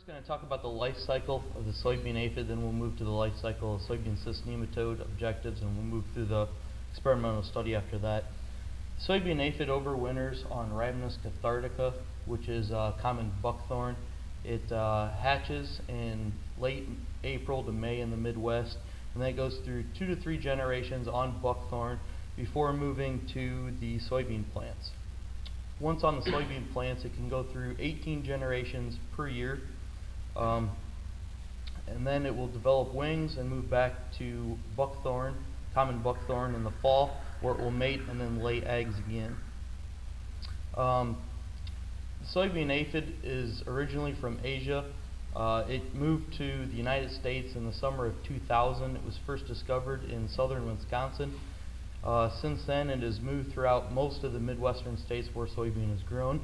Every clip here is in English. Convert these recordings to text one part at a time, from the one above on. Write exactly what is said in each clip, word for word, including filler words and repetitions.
first going to talk about the life cycle of the soybean aphid, then we'll move to the life cycle of soybean cyst nematode objectives, and we'll move through the experimental study after that. Soybean aphid overwinters on Rhamnus cathartica, which is uh, common buckthorn. It uh, hatches in late April to May in the Midwest, and then it goes through two to three generations on buckthorn before moving to the soybean plants. Once on the soybean plants, it can go through eighteen generations per year, um, and then it will develop wings and move back to buckthorn, common buckthorn in the fall, where it will mate and then lay eggs again. Um, the soybean aphid is originally from Asia. Uh, it moved to the United States in the summer of two thousand. It was first discovered in southern Wisconsin. Uh, since then, it has moved throughout most of the Midwestern states where soybean is grown.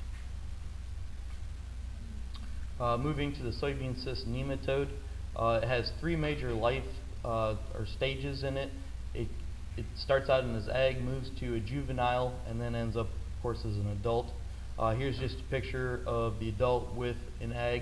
Uh, moving to the soybean cyst nematode, uh, it has three major life uh, or stages in it. it. It starts out in as egg, moves to a juvenile, and then ends up, of course, as an adult. Uh, here's just a picture of the adult with an egg.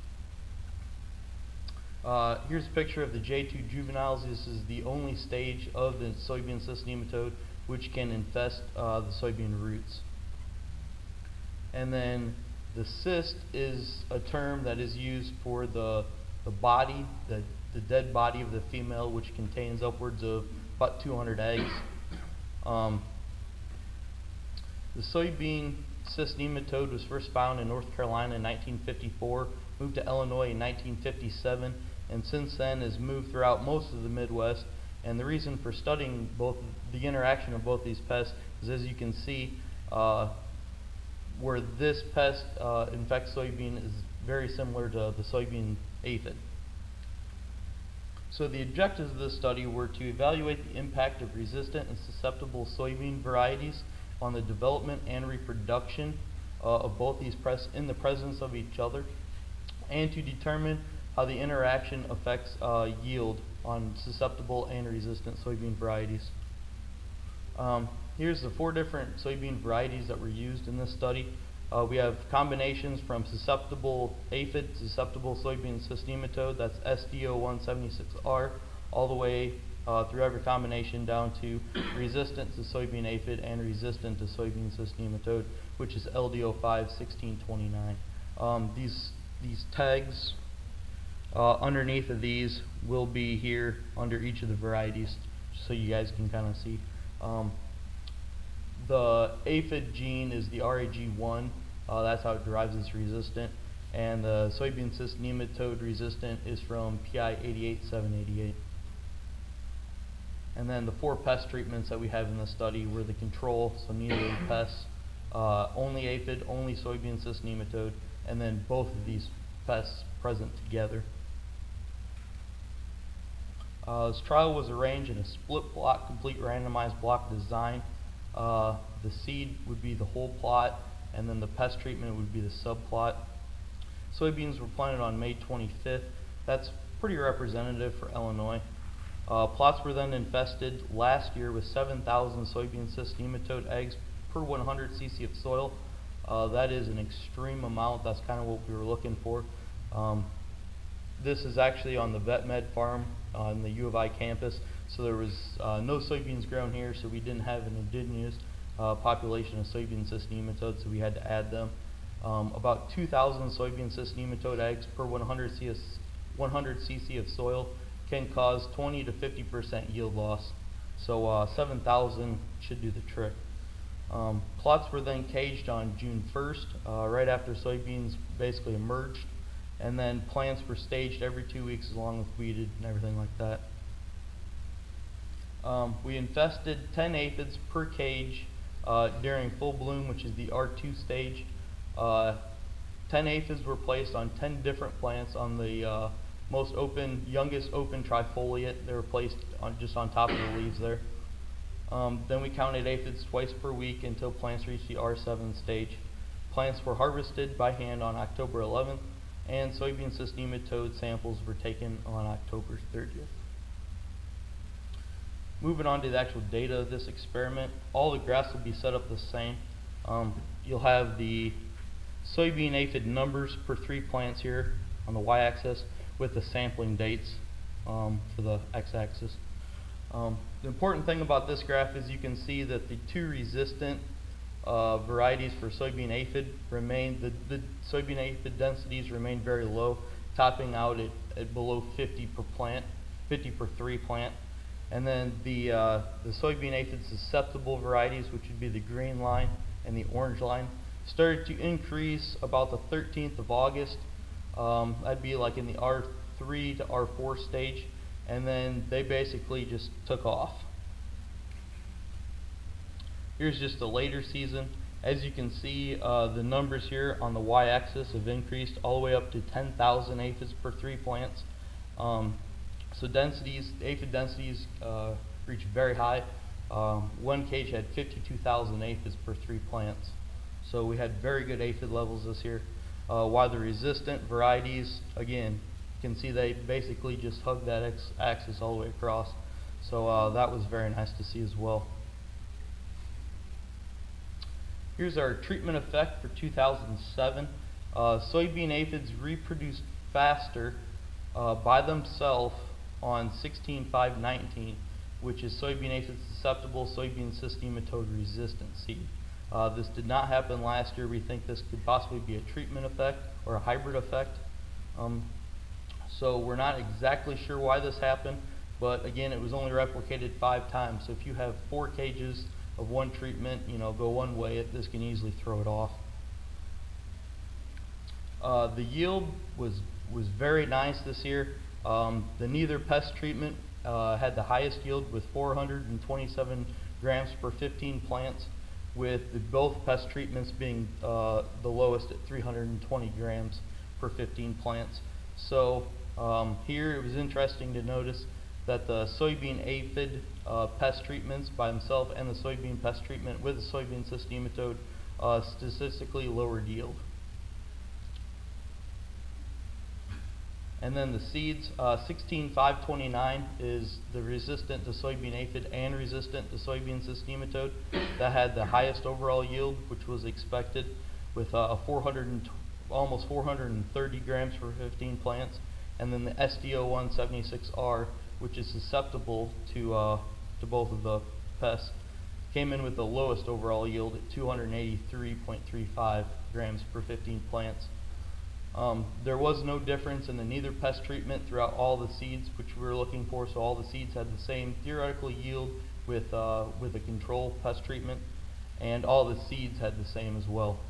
Uh, here's a picture of the J two juveniles. This is the only stage of the soybean cyst nematode which can infest uh, the soybean roots. And then the cyst is a term that is used for the, the body, the, the dead body of the female, which contains upwards of about two hundred eggs. Um, the soybean cyst nematode was first found in North Carolina in nineteen fifty-four, moved to Illinois in nineteen fifty-seven, and since then has moved throughout most of the Midwest. And the reason for studying both the interaction of both these pests is, as you can see, uh, where this pest uh, infects soybean is very similar to the soybean aphid. So the objectives of this study were to evaluate the impact of resistant and susceptible soybean varieties on the development and reproduction uh, of both these pests in the presence of each other, and to determine how the interaction affects uh, yield on susceptible and resistant soybean varieties. Um, here's the four different soybean varieties that were used in this study. Uh, we have combinations from susceptible aphid, susceptible soybean cyst nematode, that's S D O one seventy-six R, all the way uh, through every combination down to resistant to soybean aphid and resistant to soybean cyst nematode, which is L D O five sixteen twenty-nine. Um, these, these tags uh, underneath of these will be here under each of the varieties, so you guys can kind of see. Um, The aphid gene is the R A G one, uh, that's how it derives its resistant, and the soybean cyst nematode resistant is from P I eighty-eight seven eighty-eight. And then the four pest treatments that we have in the study were the control, so neither of the pests, uh, only aphid, only soybean cyst nematode, and then both of these pests present together. Uh, this trial was arranged in a split plot, complete randomized block design. Uh, the seed would be the whole plot, and then the pest treatment would be the subplot. Soybeans were planted on May twenty-fifth. That's pretty representative for Illinois. Uh, plots were then infested last year with seven thousand soybean cyst nematode eggs per one hundred c c of soil. Uh, that is an extreme amount. That's kind of what we were looking for. Um, this is actually on the VetMed farm on the U of I campus. So there was uh, no soybeans grown here, so we didn't have an indigenous uh, population of soybean cyst nematodes, so we had to add them. Um, about two thousand soybean cyst nematode eggs per one hundred c c of soil can cause twenty to fifty percent yield loss. So uh, seven thousand should do the trick. Um, plots were then caged on June first, uh, right after soybeans basically emerged, and then plants were staged every two weeks along with weeded and everything like that. Um, we infested ten aphids per cage uh, during full bloom, which is the R two stage. Uh, ten aphids were placed on ten different plants on the uh, most open, youngest open trifoliate. They were placed on, just on top of the leaves there. Um, then we counted aphids twice per week until plants reached the R seven stage. Plants were harvested by hand on October eleventh, and soybean cyst nematode samples were taken on October thirtieth. Moving on to the actual data of this experiment, all the graphs will be set up the same. Um, you'll have the soybean aphid numbers per three plants here on the y-axis with the sampling dates um, for the x-axis. Um, the important thing about this graph is you can see that the two resistant uh, varieties for soybean aphid remain, the, the soybean aphid densities remain very low, topping out at, at below fifty per plant, fifty per three plant. And then the, uh, the soybean aphid susceptible varieties, which would be the green line and the orange line, started to increase about the thirteenth of August. Um, that'd be like in the R three to R four stage. And then they basically just took off. Here's just a later season. As you can see, uh, the numbers here on the y-axis have increased all the way up to ten thousand aphids per three plants. Um, so densities, aphid densities uh, reach very high. Um, one cage had fifty-two thousand aphids per three plants. So we had very good aphid levels this year. Uh, while the resistant varieties, again, you can see they basically just hugged that x-axis all the way across. So uh, that was very nice to see as well. Here's our treatment effect for two thousand seven. Uh, soybean aphids reproduced faster uh, by themselves on sixteen five nineteen, which is soybean aphid susceptible, soybean cyst nematode resistant seed. Uh, this did not happen last year. We think this could possibly be a treatment effect or a hybrid effect. Um, So we're not exactly sure why this happened, but again, it was only replicated five times. So if you have four cages of one treatment, you know, go one way, it, this can easily throw it off. Uh, the yield was was very nice this year. Um, the Neither Pest treatment uh, had the highest yield with four hundred twenty-seven grams per fifteen plants, with the both pest treatments being uh, the lowest at three hundred twenty grams per fifteen plants. So um, here it was interesting to notice that the soybean aphid uh, pest treatments by themselves and the soybean pest treatment with the soybean cyst nematode uh, statistically lowered yield. And then the seeds, uh, sixteen five twenty-nine is the resistant to soybean aphid and resistant to soybean cyst nematode. That had the highest overall yield, which was expected, with uh, a four hundred almost four hundred thirty grams per fifteen plants. And then the S D O one seventy-six R, which is susceptible to uh, to both of the pests, came in with the lowest overall yield at two hundred eighty-three point three five grams per fifteen plants. Um, there was no difference in the Neither Pest treatment throughout all the seeds which we were looking for, so all the seeds had the same theoretical yield with uh, with a control pest treatment, and all the seeds had the same as well.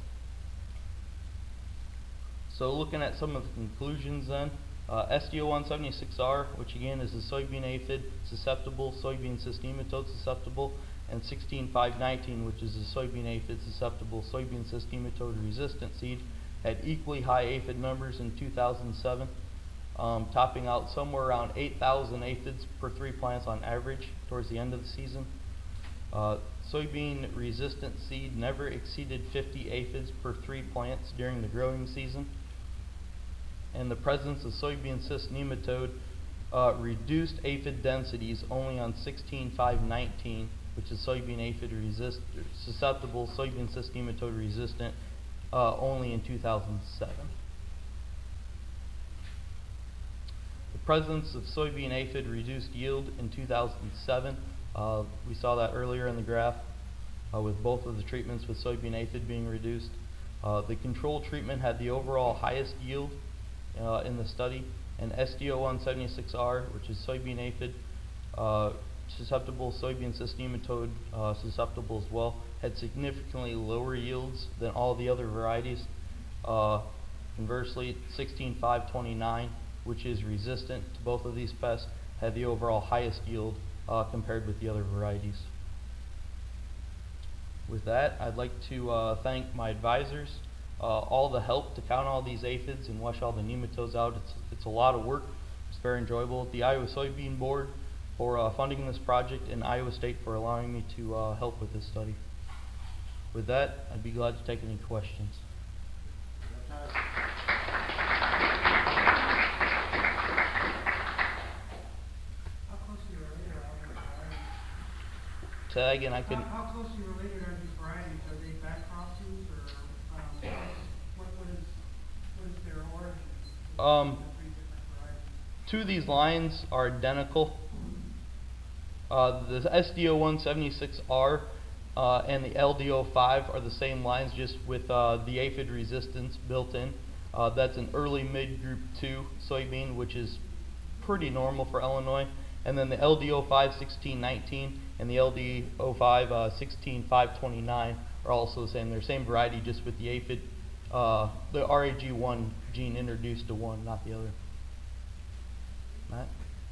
So looking at some of the conclusions then, uh, S D O one seventy-six R, which again is the soybean aphid susceptible, soybean cyst nematode susceptible, and sixteen five nineteen, which is the soybean aphid susceptible, soybean cyst nematode resistant seed, had equally high aphid numbers in two thousand seven, um, topping out somewhere around eight thousand aphids per three plants on average towards the end of the season. Uh, soybean resistant seed never exceeded fifty aphids per three plants during the growing season. And the presence of soybean cyst nematode uh, reduced aphid densities only on sixteen five nineteen, which is soybean aphid resist susceptible, soybean cyst nematode resistant, uh, only in two thousand seven. The presence of soybean aphid reduced yield in two thousand seven. Uh, we saw that earlier in the graph uh, with both of the treatments with soybean aphid being reduced. Uh, the control treatment had the overall highest yield uh, in the study, and S D O one seventy-six R, which is soybean aphid uh, susceptible, soybean cyst nematode uh, susceptible as well, had significantly lower yields than all the other varieties. Uh, conversely, sixteen five twenty-nine, which is resistant to both of these pests, had the overall highest yield uh, compared with the other varieties. With that, I'd like to uh, thank my advisors, uh, all the help to count all these aphids and wash all the nematodes out. It's, it's a lot of work. It's very enjoyable. The Iowa Soybean Board for uh, funding this project, and Iowa State for allowing me to uh, help with this study. With that, I'd be glad to take any questions. Say that again, I couldn't. How, how closely related are these varieties? Are they back crosses, or um, what Um, two of these lines are identical. Uh, the S D O one seventy-six R uh, and the L D zero five are the same lines, just with uh, the aphid resistance built in. Uh, that's an early mid group two soybean, which is pretty normal for Illinois. And then the L D zero five sixteen nineteen and the L D zero five uh, sixteen five twenty-nine are also the same. They're same variety, just with the aphid, uh, the R A G one gene introduced to one, not the other. Matt?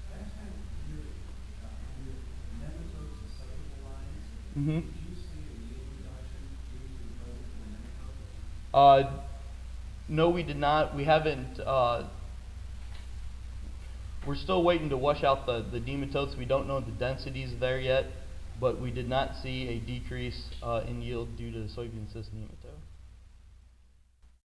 Mm-hmm. Uh, no, we did not. We haven't. Uh, we're still waiting to wash out the, the nematodes. We don't know the densities there yet, but we did not see a decrease uh, in yield due to the soybean cyst nematode.